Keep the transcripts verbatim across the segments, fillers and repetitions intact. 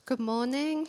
Good morning.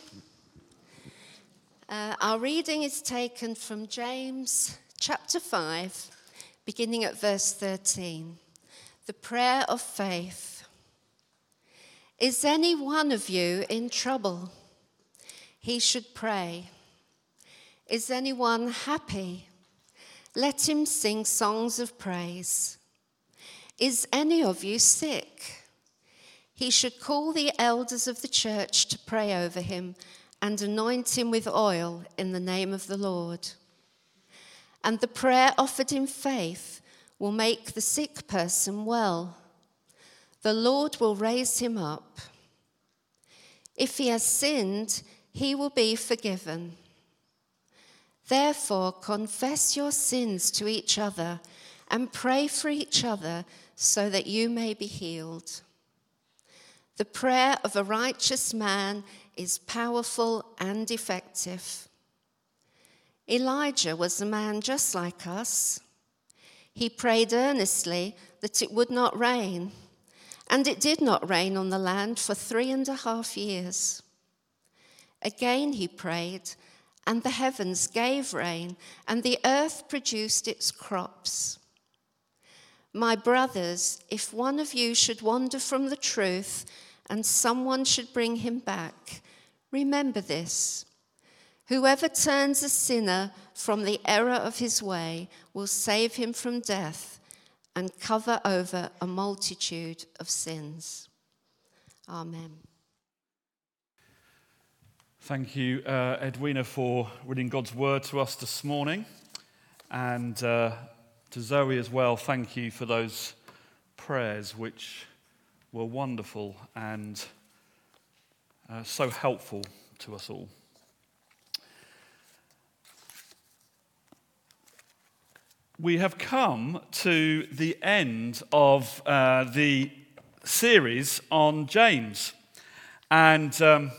Uh, our reading is taken from James chapter five, beginning at verse thirteen. The prayer of faith. Is any one of you in trouble? He should pray. Is anyone happy? Let him sing songs of praise. Is any of you sick? He should call the elders of the church to pray over him and anoint him with oil in the name of the Lord. And the prayer offered in faith will make the sick person well. The Lord will raise him up. If he has sinned, he will be forgiven. Therefore, confess your sins to each other and pray for each other so that you may be healed. The prayer of a righteous man is powerful and effective. Elijah was a man just like us. He prayed earnestly that it would not rain, and it did not rain on the land for three and a half years. Again he prayed, and the heavens gave rain, and the earth produced its crops. My brothers, if one of you should wander from the truth, and someone should bring him back, remember this. Whoever turns a sinner from the error of his way will save him from death and cover over a multitude of sins. Amen. Thank you, uh, Edwina, for reading God's word to us this morning. And uh, to Zoe as well, thank you for those prayers which were wonderful and uh, so helpful to us all. We have come to the end of uh, the series on James, and um,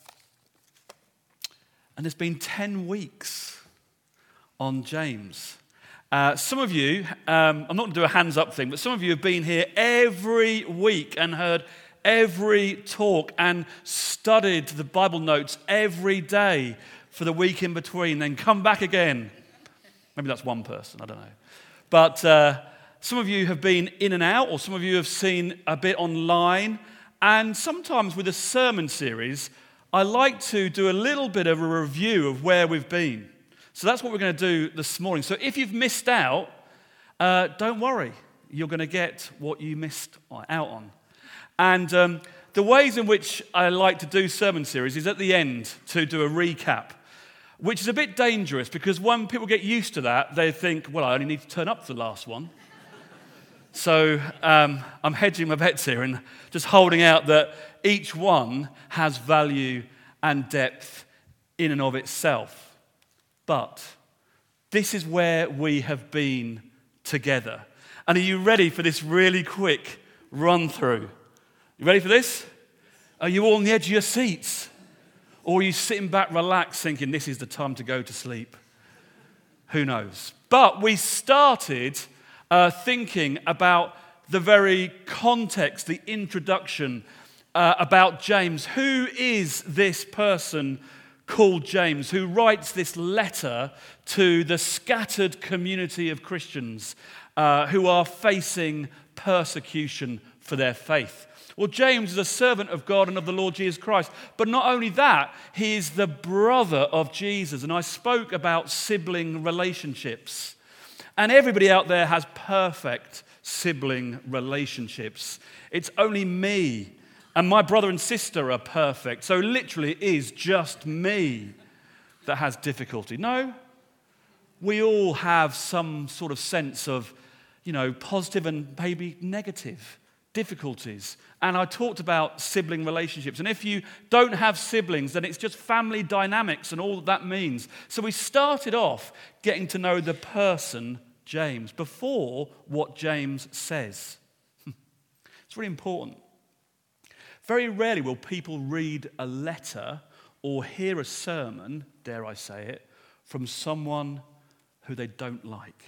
and there's been ten weeks on James. Uh, some of you, um, I'm not going to do a hands up thing, but some of you have been here every week and heard every talk and studied the Bible notes every day for the week in between, then come back again. Maybe that's one person, I don't know. But uh, some of you have been in and out, or some of you have seen a bit online. And sometimes with a sermon series, I like to do a little bit of a review of where we've been. So that's what we're going to do this morning. So if you've missed out, uh, don't worry. You're going to get what you missed out on. And um, the ways in which I like to do sermon series is at the end to do a recap, which is a bit dangerous because when people get used to that, they think, well, I only need to turn up for the last one. So um, I'm hedging my bets here and just holding out that each one has value and depth in and of itself. But this is where we have been together. And are you ready for this really quick run through? You ready for this? Are you all on the edge of your seats? Or are you sitting back relaxed thinking this is the time to go to sleep? Who knows? But we started uh, thinking about the very context, the introduction uh, about James. Who is this person called James, who writes this letter to the scattered community of Christians uh, who are facing persecution for their faith? Well, James is a servant of God and of the Lord Jesus Christ. But not only that, he is the brother of Jesus. And I spoke about sibling relationships. And everybody out there has perfect sibling relationships. It's only me and my brother and sister are perfect. So literally it is just me that has difficulty. No, we all have some sort of sense of, you know, positive and maybe negative difficulties. And I talked about sibling relationships. And if you don't have siblings, then it's just family dynamics and all that, that means. So we started off getting to know the person James before what James says. It's really important. Very rarely will people read a letter or hear a sermon, dare I say it, from someone who they don't like.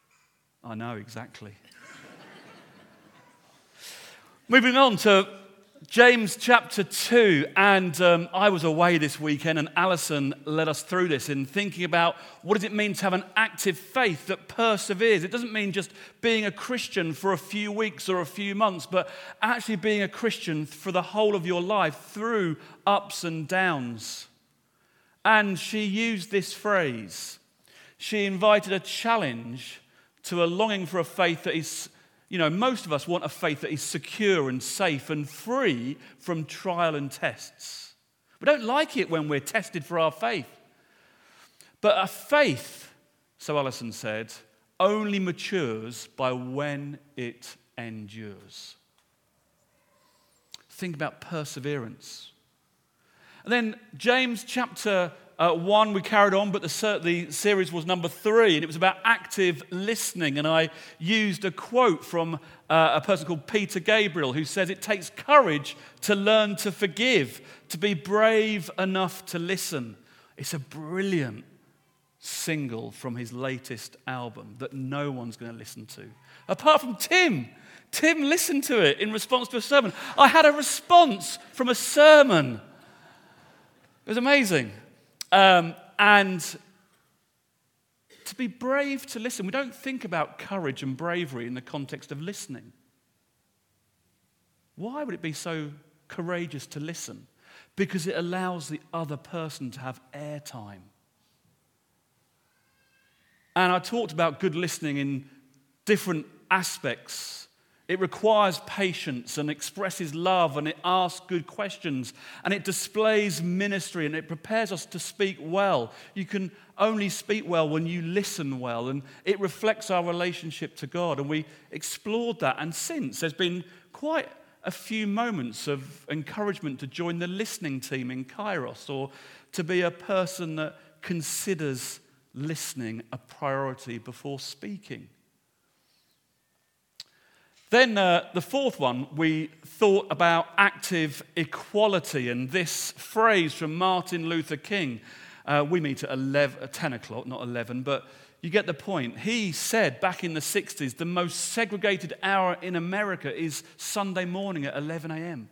I know, exactly. Moving on to James chapter two, and um, I was away this weekend, and Alison led us through this in thinking about what does it mean to have an active faith that perseveres. It doesn't mean just being a Christian for a few weeks or a few months, but actually being a Christian for the whole of your life through ups and downs. And she used this phrase. She invited a challenge to a longing for a faith that is, you know, most of us want a faith that is secure and safe and free from trial and tests. We don't like it when we're tested for our faith. But a faith, so Alison said, only matures by when it endures. Think about perseverance. And then James chapter uh, one, we carried on, but the, the series was number three, and it was about active listening. And I used a quote from uh, a person called Peter Gabriel, who says, "It takes courage to learn to forgive, to be brave enough to listen." It's a brilliant single from his latest album that no one's going to listen to, apart from Tim. Tim listened to it in response to a sermon. I had a response from a sermon. It was amazing. Um, and to be brave to listen. We don't think about courage and bravery in the context of listening. Why would it be so courageous to listen? Because it allows the other person to have airtime. And I talked about good listening in different aspects. It requires patience and expresses love, and it asks good questions, and it displays ministry, and it prepares us to speak well. You can only speak well when you listen well, and it reflects our relationship to God. And we explored that, and since there's been quite a few moments of encouragement to join the listening team in Kairos, or to be a person that considers listening a priority before speaking. Then uh, the fourth one, we thought about active equality, and this phrase from Martin Luther King. Uh, we meet at eleven, ten o'clock, not eleven, but you get the point. He said back in the sixties, the most segregated hour in America is Sunday morning at eleven a.m.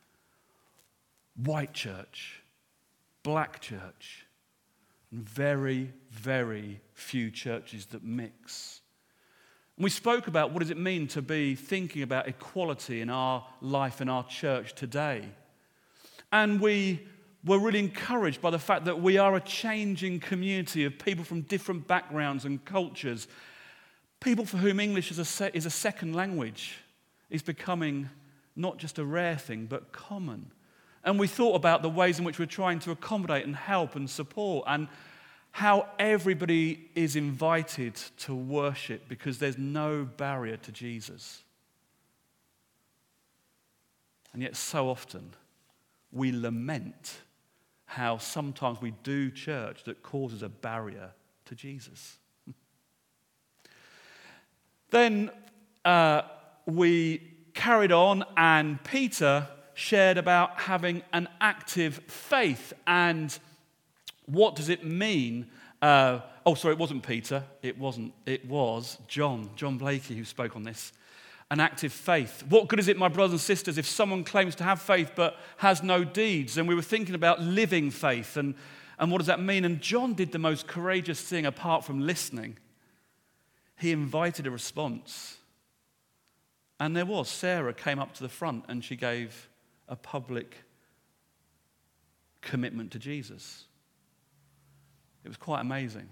White church, black church, and very, very few churches that mix. We spoke about what does it mean to be thinking about equality in our life in our church today. And we were really encouraged by the fact that we are a changing community of people from different backgrounds and cultures. People for whom English is a, se- is a second language is becoming not just a rare thing, but common. And we thought about the ways in which we're trying to accommodate and help and support, and how everybody is invited to worship because there's no barrier to Jesus. And yet so often we lament how sometimes we do church that causes a barrier to Jesus. Then uh, we carried on, and Peter shared about having an active faith. And what does it mean? Uh, oh, sorry, it wasn't Peter. It wasn't. It was John, John Blakey, who spoke on this. An active faith. What good is it, my brothers and sisters, if someone claims to have faith but has no deeds? And we were thinking about living faith, and, and what does that mean? And John did the most courageous thing apart from listening. He invited a response. And there was. Sarah came up to the front and she gave a public commitment to Jesus. It was quite amazing.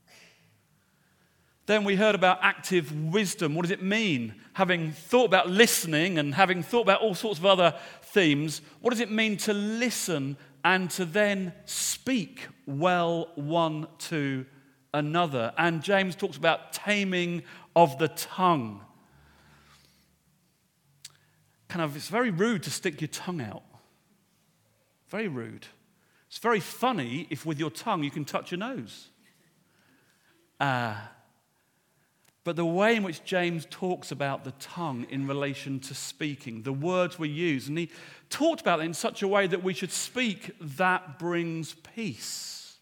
Then we heard about active wisdom. What does it mean? Having thought about listening and having thought about all sorts of other themes, what does it mean to listen and to then speak well one to another? And James talks about taming of the tongue. Kind of, it's very rude to stick your tongue out. Very rude. It's very funny if with your tongue you can touch your nose. Uh, but the way in which James talks about the tongue in relation to speaking, the words we use, and he talked about it in such a way that we should speak that brings peace.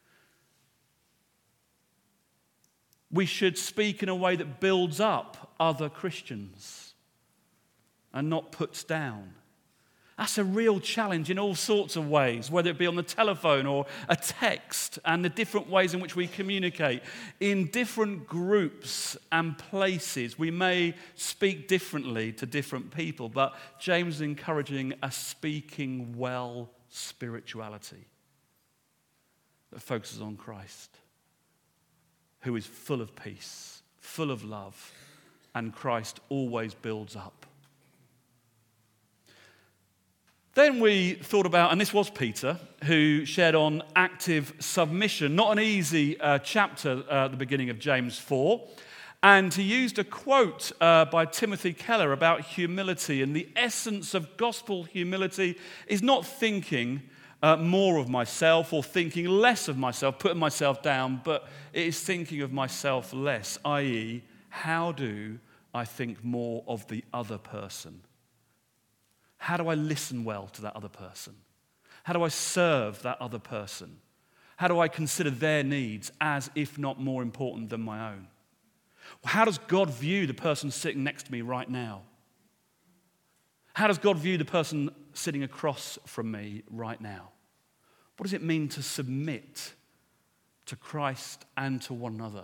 We should speak in a way that builds up other Christians and not puts down. That's a real challenge in all sorts of ways, whether it be on the telephone or a text, and the different ways in which we communicate. In different groups and places, we may speak differently to different people, but James is encouraging a speaking well spirituality that focuses on Christ, who is full of peace, full of love, and Christ always builds up. Then we thought about, and this was Peter, who shared on active submission, not an easy uh, chapter uh, at the beginning of James four. And he used a quote uh, by Timothy Keller about humility. And the essence of gospel humility is not thinking uh, more of myself or thinking less of myself, putting myself down, but it is thinking of myself less, that is, how do I think more of the other person? How do I listen well to that other person? How do I serve that other person? How do I consider their needs as, if not more important than my own? How does God view the person sitting next to me right now? How does God view the person sitting across from me right now? What does it mean to submit to Christ and to one another?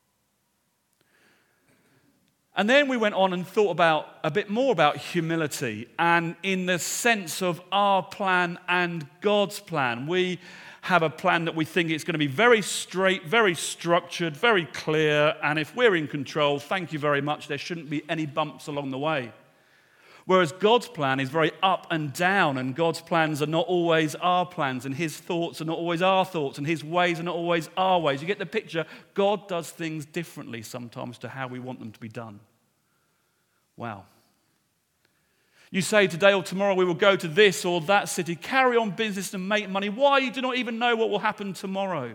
And then we went on and thought about a bit more about humility, and in the sense of our plan and God's plan. We have a plan that we think it's going to be very straight, very structured, very clear, and if we're in control, thank you very much, there shouldn't be any bumps along the way. Whereas God's plan is very up and down, and God's plans are not always our plans, and his thoughts are not always our thoughts, and his ways are not always our ways. You get the picture? God does things differently sometimes to how we want them to be done. Wow. You say today or tomorrow we will go to this or that city, carry on business and make money. Why? You do not even know what will happen tomorrow.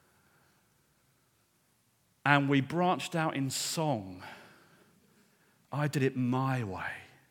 And we branched out in song. I did it my way.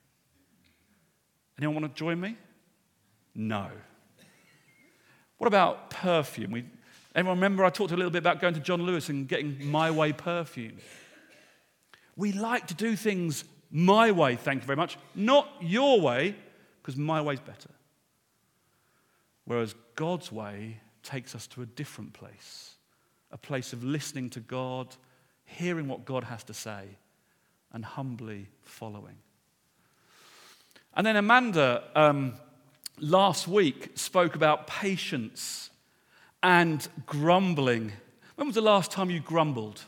Anyone want to join me? No. What about perfume? We, everyone remember I talked a little bit about going to John Lewis and getting My Way perfume. We like to do things my way, thank you very much, not your way, because my way's better. Whereas God's way takes us to a different place, a place of listening to God, hearing what God has to say, and humbly following. And then Amanda um, last week spoke about patience and grumbling. When was the last time you grumbled?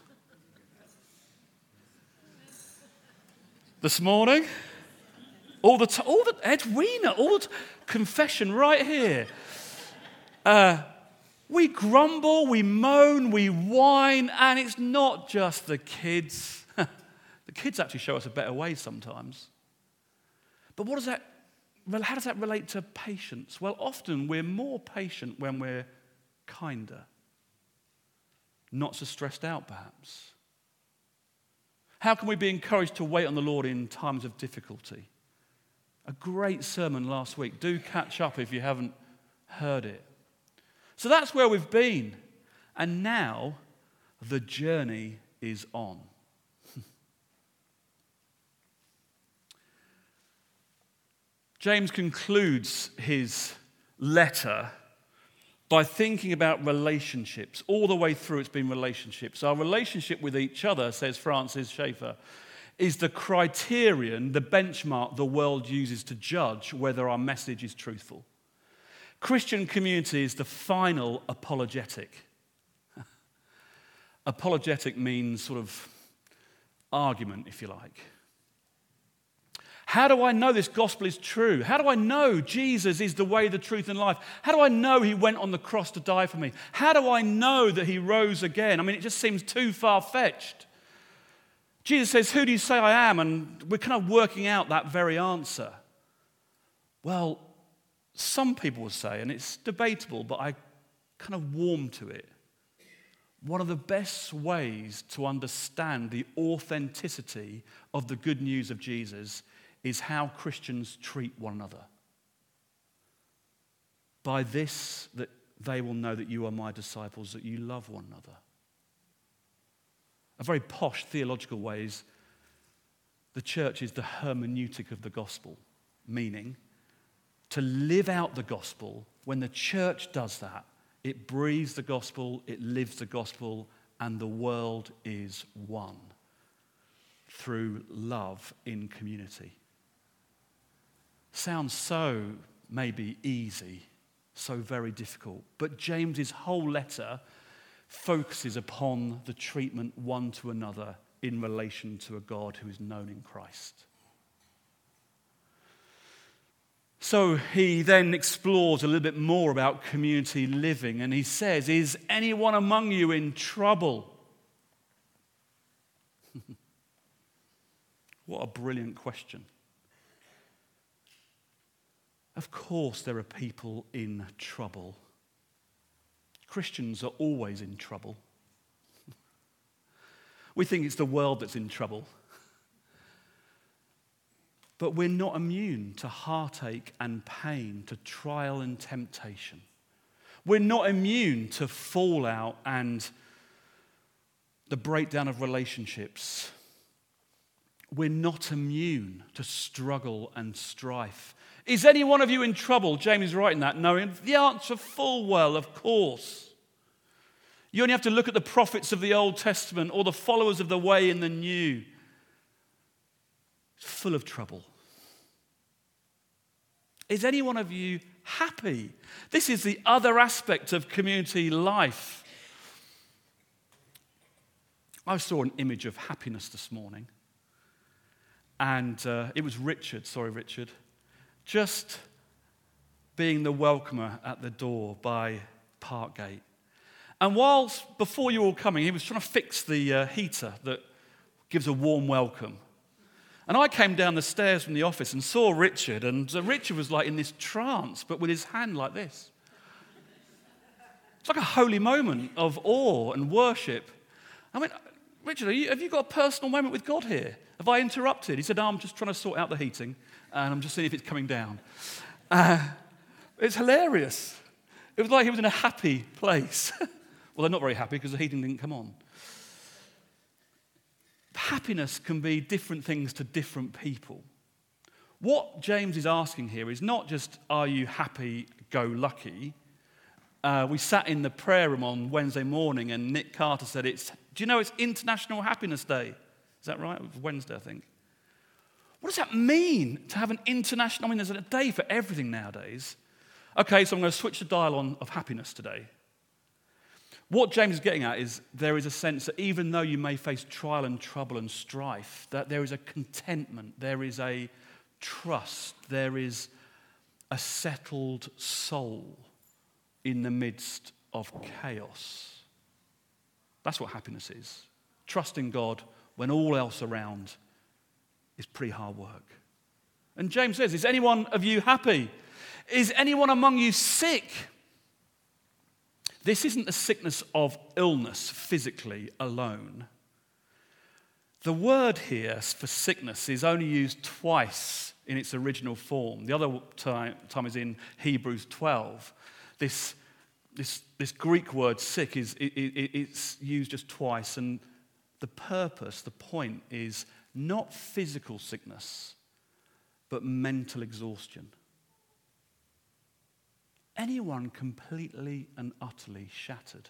This morning? All the time, all the, Edwina, all the t- confession right here. Uh, we grumble, we moan, we whine, and it's not just the kids. The kids actually show us a better way sometimes. But what does that, well, how does that relate to patience? Well, often we're more patient when we're kinder. Not so stressed out, perhaps. How can we be encouraged to wait on the Lord in times of difficulty? A great sermon last week. Do catch up if you haven't heard it. So that's where we've been. And now the journey is on. James concludes his letter by thinking about relationships. All the way through, it's been relationships. Our relationship with each other, says Francis Schaeffer, is the criterion, the benchmark the world uses to judge whether our message is truthful. Christian community is the final apologetic. Apologetic means sort of argument, if you like. How do I know this gospel is true? How do I know Jesus is the way, the truth, and life? How do I know he went on the cross to die for me? How do I know that he rose again? I mean, it just seems too far-fetched. Jesus says, who do you say I am? And we're kind of working out that very answer. Well, some people will say, and it's debatable, but I kind of warm to it. One of the best ways to understand the authenticity of the good news of Jesus is how Christians treat one another. By this, that they will know that you are my disciples, that you love one another. A very posh theological way is the church is the hermeneutic of the gospel, meaning to live out the gospel, when the church does that, it breathes the gospel, it lives the gospel, and the world is won through love in community. Sounds so maybe easy, so very difficult. But James's whole letter focuses upon the treatment one to another in relation to a God who is known in Christ. So he then explores a little bit more about community living, and he says, is anyone among you in trouble? What a brilliant question. Of course there are people in trouble. Christians are always in trouble. We think it's the world that's in trouble. But we're not immune to heartache and pain, to trial and temptation. We're not immune to fallout and the breakdown of relationships. We're not immune to struggle and strife. Is any one of you in trouble? James is writing that, knowing the answer full well, of course. You only have to look at the prophets of the Old Testament or the followers of the way in the New. It's full of trouble. Is any one of you happy? This is the other aspect of community life. I saw an image of happiness this morning. And uh, it was Richard, sorry Richard, just being the welcomer at the door by Parkgate. And whilst, before you were all coming, he was trying to fix the uh, heater that gives a warm welcome. And I came down the stairs from the office and saw Richard, and uh, Richard was like in this trance, but with his hand like this. It's like a holy moment of awe and worship. I mean, Richard, are you, have you got a personal moment with God here? Have I interrupted? He said, no, I'm just trying to sort out the heating, and I'm just seeing if it's coming down. Uh, it's hilarious. It was like he was in a happy place. Well, they're not very happy because the heating didn't come on. Happiness can be different things to different people. What James is asking here is not just, are you happy-go-lucky? Uh, we sat in the prayer room on Wednesday morning, and Nick Carter said, "It's. do you know it's International Happiness Day?" Is that right? It was Wednesday, I think. What does that mean, to have an international... I mean, there's a day for everything nowadays. Okay, so I'm going to switch the dial on of happiness today. What James is getting at is there is a sense that even though you may face trial and trouble and strife, that there is a contentment, there is a trust, there is a settled soul in the midst of chaos. That's what happiness is. Trusting God when all else around is pretty hard work. And James says, is anyone of you happy? Is anyone among you sick? This isn't the sickness of illness physically alone. The word here for sickness is only used twice in its original form. The other time, time is in Hebrews twelve. This, this, this Greek word sick is it, it, it's used just twice, and the purpose, the point is not physical sickness, but mental exhaustion. Anyone completely and utterly shattered.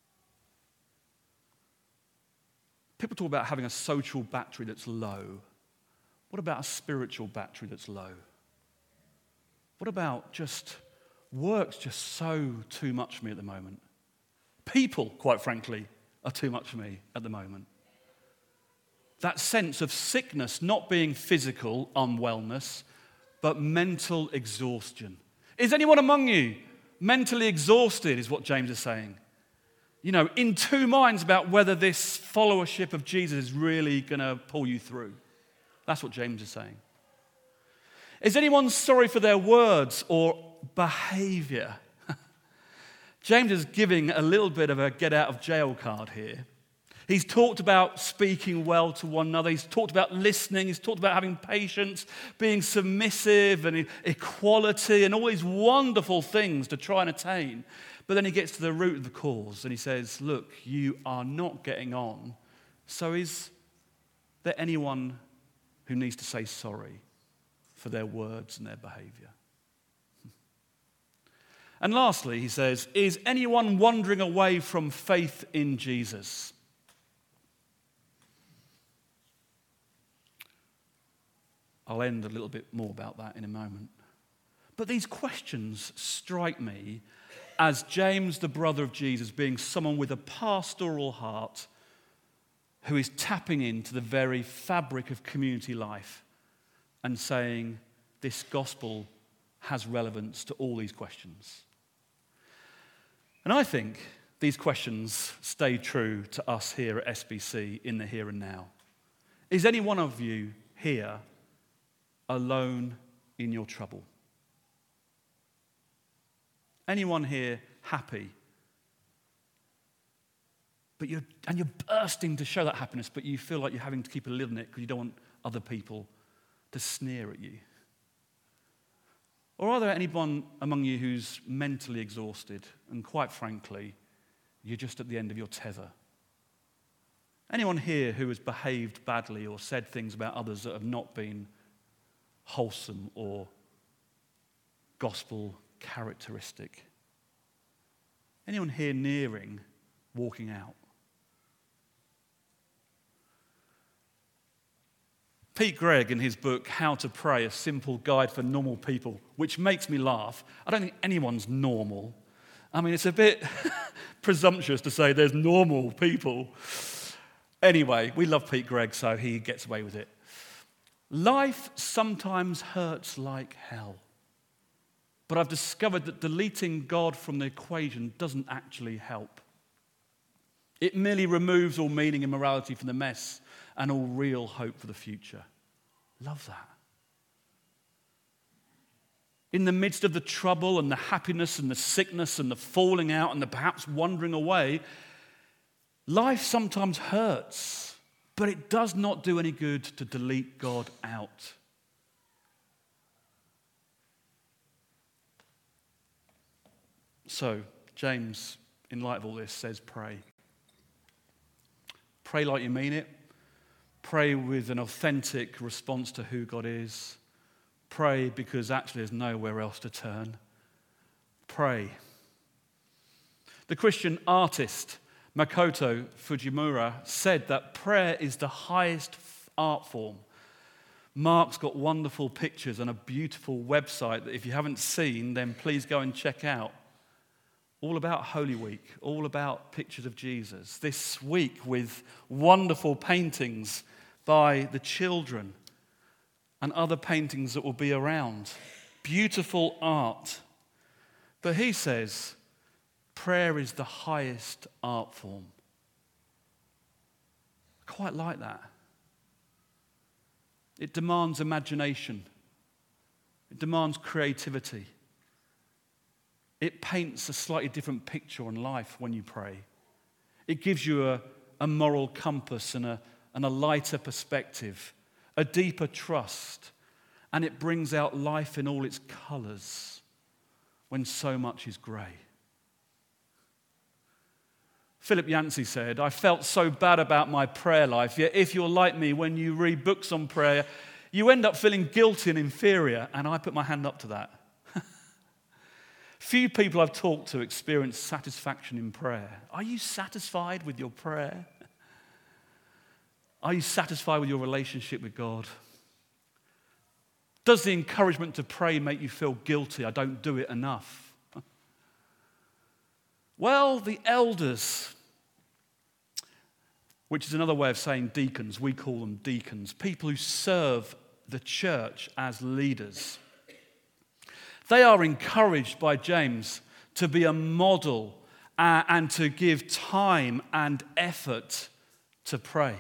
People talk about having a social battery that's low. What about a spiritual battery that's low? What about just work's just so too much for me at the moment? People, quite frankly, are too much for me at the moment. That sense of sickness not being physical unwellness, but mental exhaustion. Is anyone among you mentally exhausted, is what James is saying? You know, in two minds about whether this followership of Jesus is really going to pull you through. That's what James is saying. Is anyone sorry for their words or behavior? James is giving a little bit of a get-out-of-jail card here. He's talked about speaking well to one another. He's talked about listening. He's talked about having patience, being submissive and equality and all these wonderful things to try and attain. But then he gets to the root of the cause and he says, look, you are not getting on. So is there anyone who needs to say sorry for their words and their behavior? And lastly, he says, is anyone wandering away from faith in Jesus? I'll end a little bit more about that in a moment. But these questions strike me as James, the brother of Jesus, being someone with a pastoral heart who is tapping into the very fabric of community life and saying, this gospel has relevance to all these questions. And I think these questions stay true to us here at S B C in the here and now. Is any one of you here alone in your trouble? Anyone here happy? But you're, and you're bursting to show that happiness, but you feel like you're having to keep a lid on it because you don't want other people to sneer at you? Or are there anyone among you who's mentally exhausted and quite frankly, you're just at the end of your tether? Anyone here who has behaved badly or said things about others that have not been wholesome or gospel characteristic? Anyone here nearing walking out? Pete Greig, in his book, How to Pray, A Simple Guide for Normal People, which makes me laugh. I don't think anyone's normal. I mean, it's a bit presumptuous to say there's normal people. Anyway, we love Pete Greig, so he gets away with it. Life sometimes hurts like hell. But I've discovered that deleting God from the equation doesn't actually help. It merely removes all meaning and morality from the mess and all real hope for the future. Love that. In the midst of the trouble and the happiness and the sickness and the falling out and the perhaps wandering away, life sometimes hurts, but it does not do any good to delete God out. So, James, in light of all this, says pray. Pray like you mean it. Pray with an authentic response to who God is. Pray because actually there's nowhere else to turn. Pray. The Christian artist Makoto Fujimura said that prayer is the highest art form. Mark's got wonderful pictures and a beautiful website that if you haven't seen, then please go and check out. All about Holy Week, all about pictures of Jesus. This week with wonderful paintings by the children and other paintings that will be around. Beautiful art. But he says, prayer is the highest art form. I quite like that. It demands imagination. It demands creativity. It paints a slightly different picture on life when you pray. It gives you a, a moral compass and a, and a lighter perspective, a deeper trust, and it brings out life in all its colors when so much is grey. Philip Yancey said, I felt so bad about my prayer life, yet if you're like me, when you read books on prayer, you end up feeling guilty and inferior, and I put my hand up to that. Few people I've talked to experience satisfaction in prayer. Are you satisfied with your prayer? Are you satisfied with your relationship with God? Does the encouragement to pray make you feel guilty? I don't do it enough. Well, the elders, which is another way of saying deacons, we call them deacons, people who serve the church as leaders. They are encouraged by James to be a model uh, and to give time and effort to pray.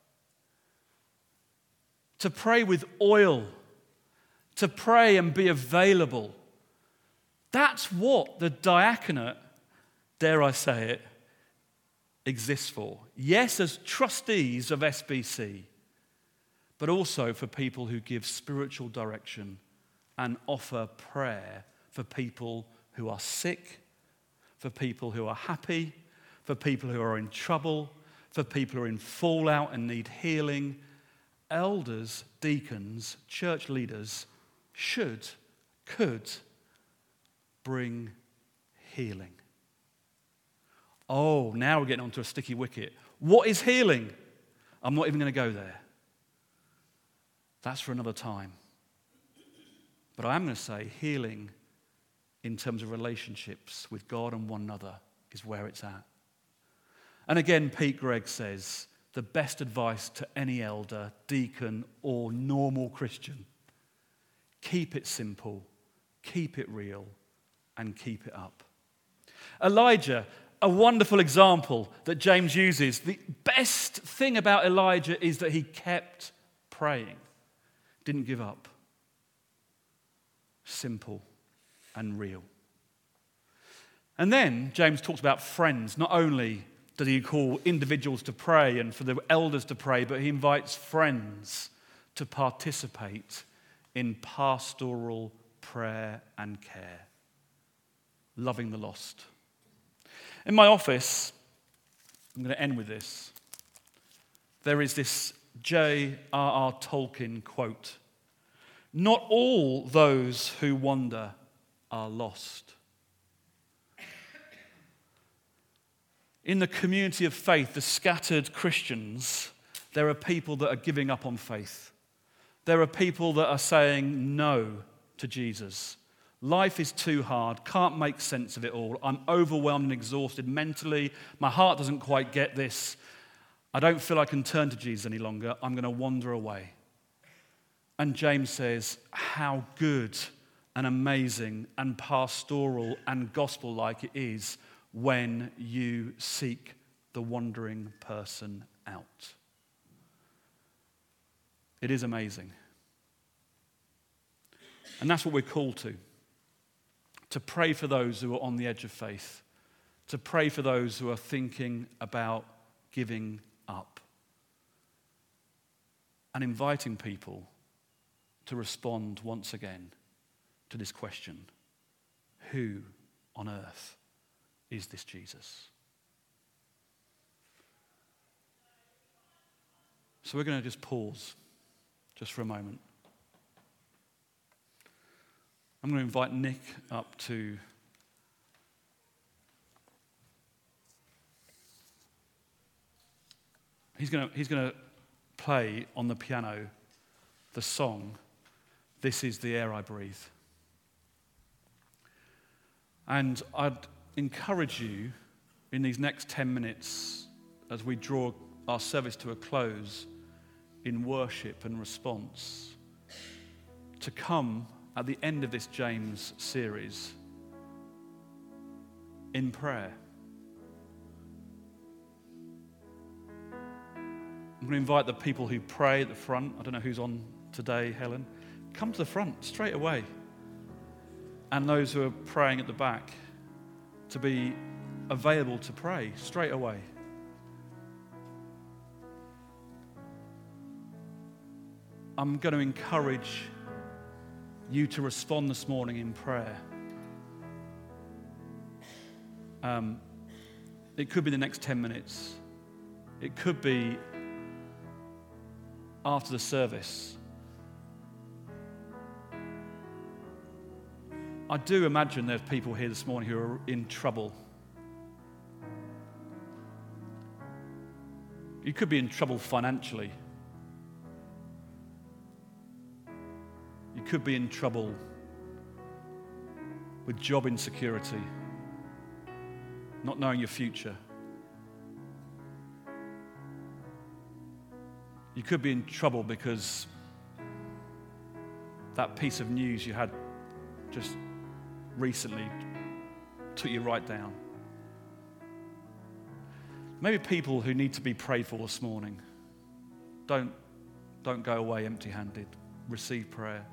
To pray with oil, to pray and be available. That's what the diaconate, dare I say it, exists for. Yes, as trustees of S B C, but also for people who give spiritual direction and offer prayer for people who are sick, for people who are happy, for people who are in trouble, for people who are in fallout and need healing. Elders, deacons, church leaders should, could bring healing. Oh, now we're getting onto a sticky wicket. What is healing? I'm not even going to go there. That's for another time. But I am going to say healing in terms of relationships with God and one another is where it's at. And again, Pete Greig says, the best advice to any elder, deacon, or normal Christian, keep it simple, keep it real, and keep it up. Elijah, a wonderful example that James uses. The best thing about Elijah is that he kept praying, didn't give up. Simple and real. And then James talks about friends. Not only does he call individuals to pray and for the elders to pray, but he invites friends to participate in pastoral prayer and care, loving the lost. In my office, I'm going to end with this. There is this J R R Tolkien quote. Not all those who wander are lost. In the community of faith, the scattered Christians, there are people that are giving up on faith. There are people that are saying no to Jesus. Life is too hard, can't make sense of it all. I'm overwhelmed and exhausted mentally. My heart doesn't quite get this. I don't feel I can turn to Jesus any longer. I'm going to wander away. And James says how good and amazing and pastoral and gospel-like it is when you seek the wandering person out. It is amazing. And that's what we're called to. To pray for those who are on the edge of faith. To pray for those who are thinking about giving up. And inviting people to respond once again to this question. Who on earth is this Jesus? So we're going to just pause just for a moment. I'm going to invite Nick up to he's going to he's going to play on the piano the song This Is the Air I Breathe. And I'd encourage you in these next ten minutes as we draw our service to a close in worship and response to come at the end of this James series in prayer. I'm going to invite the people who pray at the front. I don't know who's on today, Helen. Come to the front straight away. And those who are praying at the back to be available to pray straight away. I'm going to encourage you to respond this morning in prayer. Um, it could be the next ten minutes. It could be after the service. I do imagine there's people here this morning who are in trouble. You could be in trouble financially. You could be in trouble with job insecurity, not knowing your future. You could be in trouble because that piece of news you had just recently took you right down. Maybe people who need to be prayed for this morning. Don't, don't go away empty-handed. Receive prayer.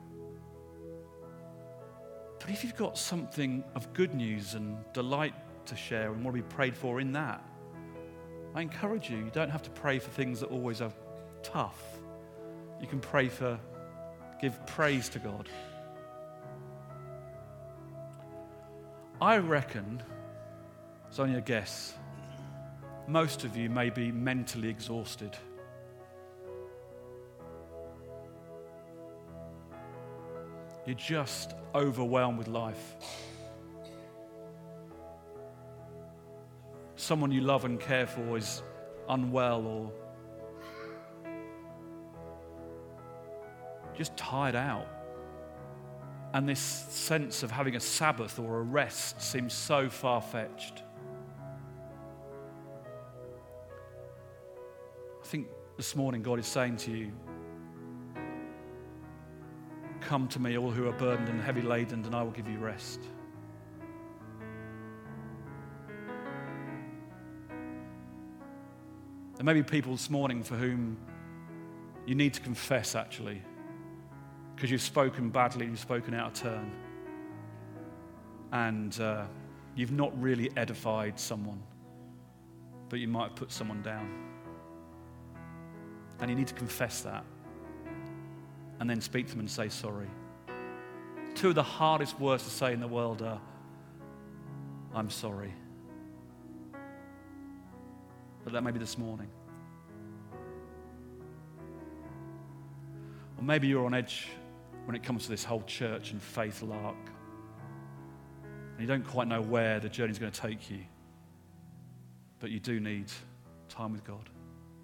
But if you've got something of good news and delight to share and want to be prayed for in that, I encourage you, you don't have to pray for things that always are tough. You can pray for, give praise to God. I reckon, it's only a guess, most of you may be mentally exhausted. You're just overwhelmed with life. someone you love and care for is unwell or just tired out. And this sense of having a Sabbath or a rest seems so far-fetched. I think this morning God is saying to you, come to me, all who are burdened and heavy laden, and I will give you rest. There may be people this morning for whom you need to confess, actually, because you've spoken badly, you've spoken out of turn, and uh, you've not really edified someone, but you might have put someone down. And you need to confess that, and then speak to them and say sorry. Two of the hardest words to say in the world are, I'm sorry. But that may be this morning. Or maybe you're on edge when it comes to this whole church and faith lark. And you don't quite know where the journey's going to take you. But you do need time with God.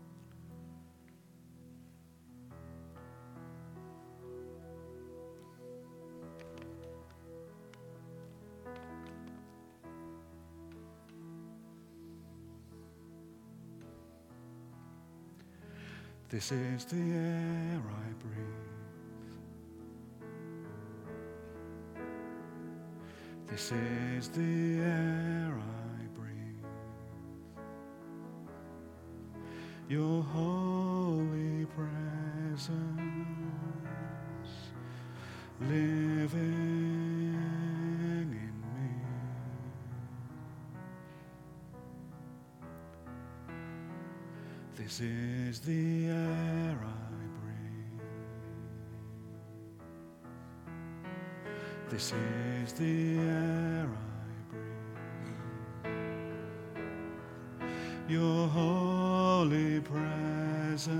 This is the air I breathe. This is the air I breathe. Your holy presence living in me. This is the air I breathe. This is the air I breathe. Your holy presence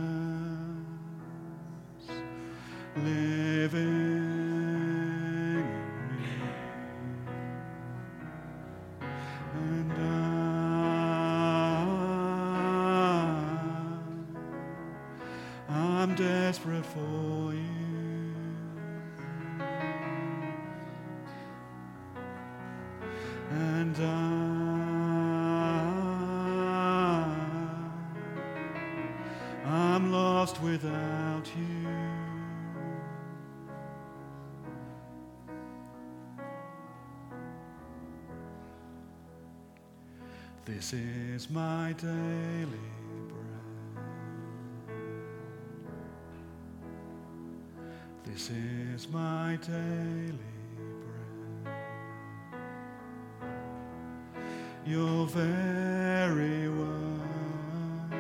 living in me. And I, I'm desperate for you. And I, I'm lost without you. This is my daily bread. This is my daily your very word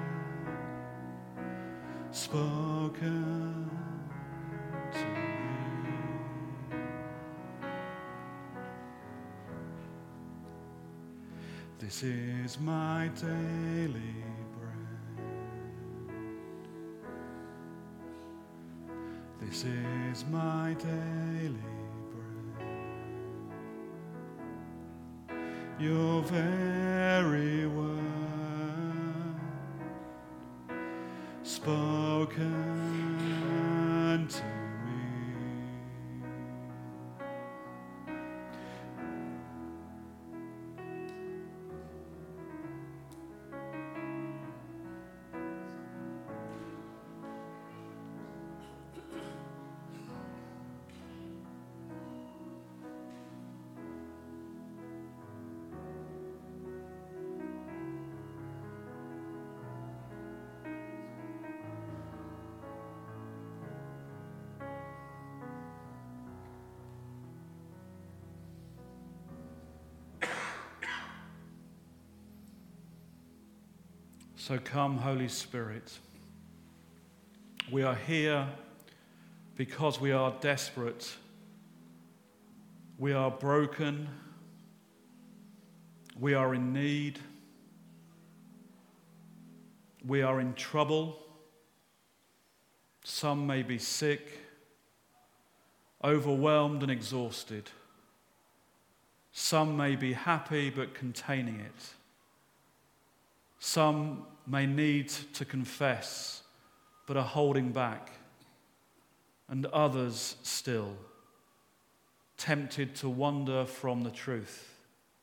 spoken to me. This is my daily bread. This is my daily your very word spoken to me. So come, Holy Spirit. We are here because we are desperate. We are broken. We are in need. We are in trouble. Some may be sick, overwhelmed and exhausted. Some may be happy but containing it. Some may need to confess, but are holding back. And others still, tempted to wander from the truth.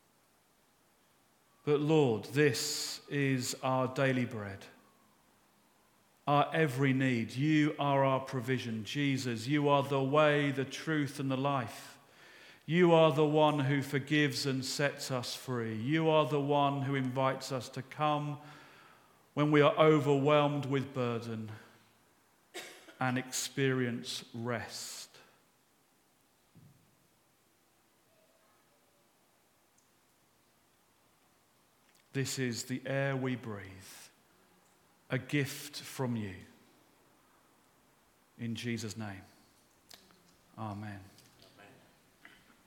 But Lord, this is our daily bread, our every need. You are our provision. Jesus, you are the way, the truth, and the life. You are the one who forgives and sets us free. You are the one who invites us to come when we are overwhelmed with burden and experience rest. This is the air we breathe, a gift from you. In Jesus' name, amen.